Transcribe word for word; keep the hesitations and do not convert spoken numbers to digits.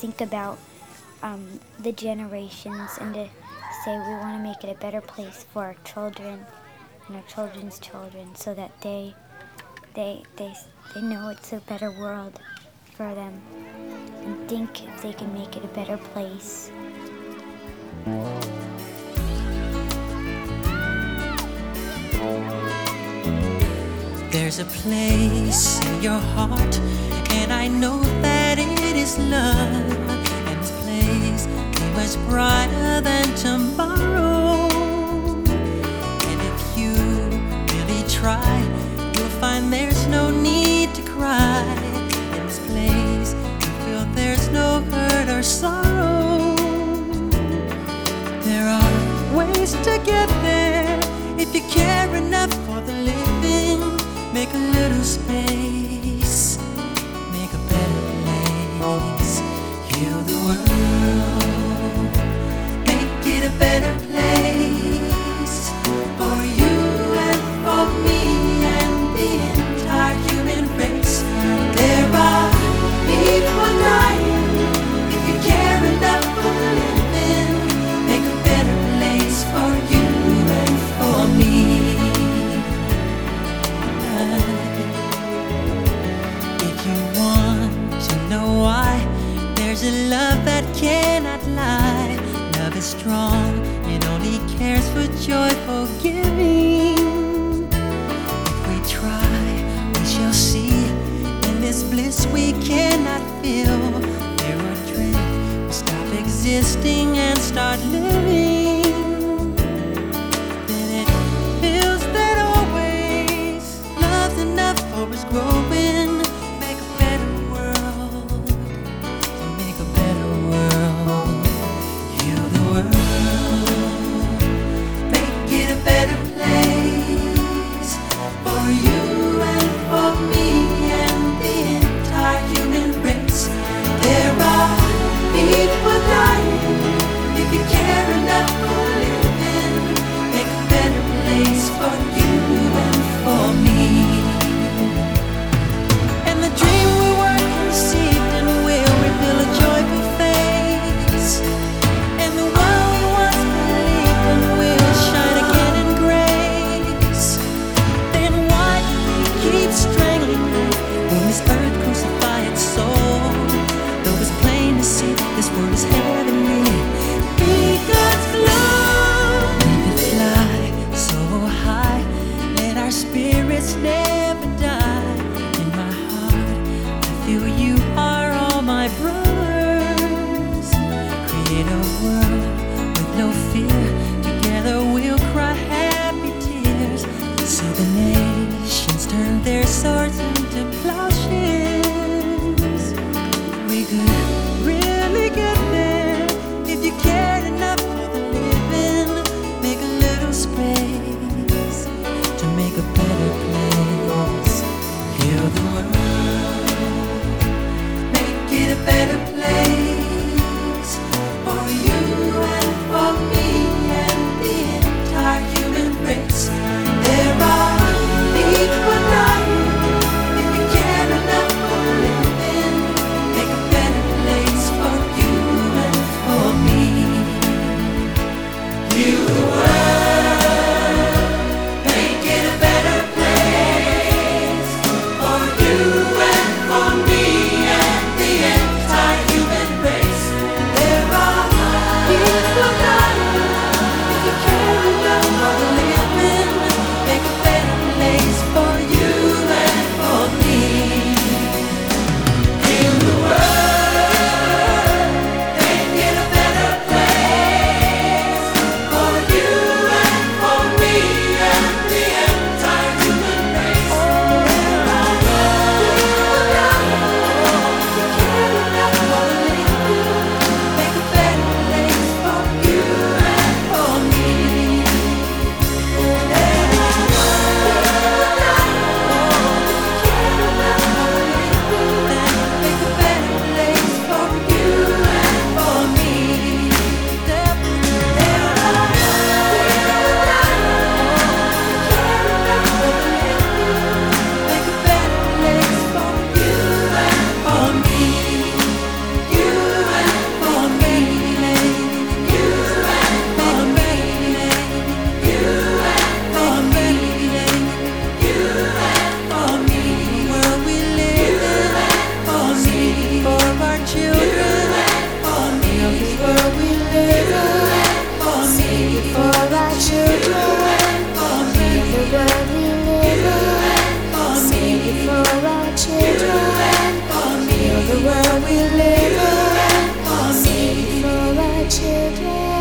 think about um, the generations and to say we want to make it a better place for our children and our children's children, so that they they they they know it's a better world for them, and think if they can make it a better place. There's a place in your heart, and I know that it is love. And this place is much brighter than tomorrow. And if you really try, you'll find there's no need to cry. In this place, you feel there's no hurt or sorrow. There are ways to get there if you care enough for the living. Make a little space, make a better place. Heal the world, make it a better place for you and for me and the entire human race. There are people dying. If you care enough for the living, make a better place for you and for me. If you want to know why, there's a love that cannot lie. Love is strong, it only cares for joyful giving. If we try, we shall see. In this bliss we cannot feel. Fear or dread will stop existing and start living. Then it feels that always love's enough for us growing. Make a better world, to make a better world. Heal the world, make it a better place for you and for me and the entire human race. There are people dying. If you care enough for living, make a better place for you and for me. And the dream we were conceived in will reveal a joyful face. And the world we once believed in will shine again in grace. Then why do we keep strangling life when this earth crucify its soul? Though it's plain to see this world is heavenly, be God's love. Let it fly so high, let our spirits never die. In my heart, I feel you are all my brothers. Create a world with no fear. Together we'll cry happy tears. See the nations turn their swords into plowshares. We could really get there if you cared enough for the living. Make a little space to make a better place. Heal the world, make it a better place for you and for me and the entire human race. There are people dying. If you care enough for living, make a better place for you and for me. Heal the world, make it a better place for you and for me and the entire human race. we live for me. For our children.